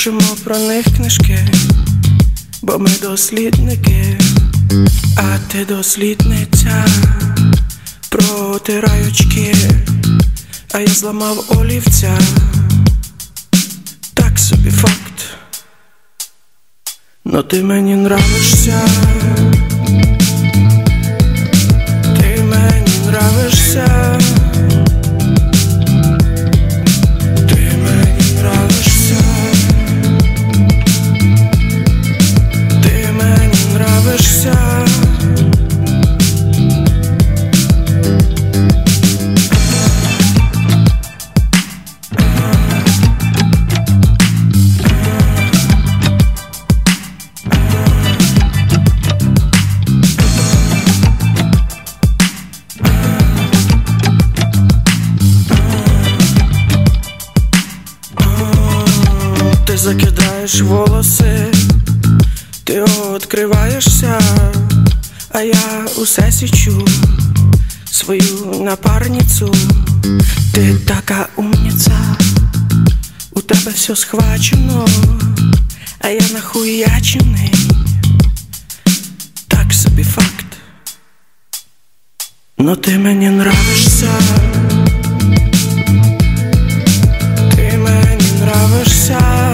пишемо про них книжки, бо ми дослідники, а ти дослідниця. Протирай очки, а я зламав олівця. Так собі факт, но ти мені нравишся. Ти мені нравишся. Ти мені нравишся. Ти мені нравишся. Ти закидаєш волоси, ти відкриваєшся, а я усе січу свою напарницю. Ти така умниця, у тебе все схвачено, а я нахуячений. Так собі факт, но ти мені нравишся. Ти мені нравишся.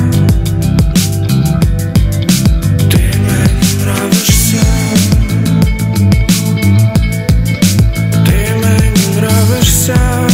Ти мені нравишся. Ти мені нравишся.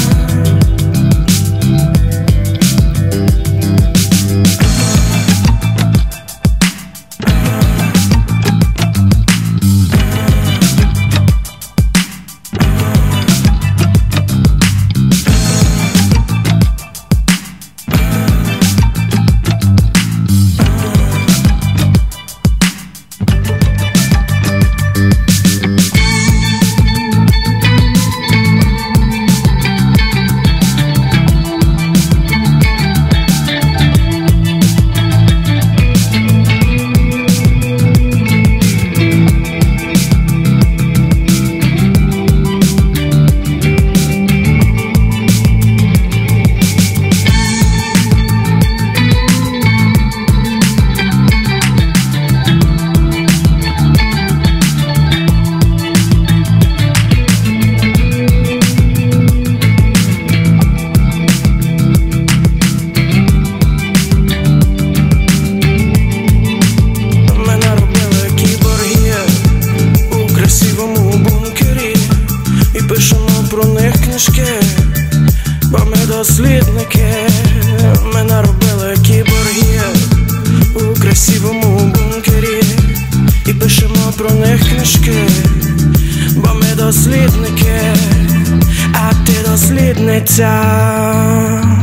Про них книжки, бо ми дослідники. Ми наробили кіборги у красивому бункері і пишемо про них книжки, бо ми дослідники, а ти дослідниця.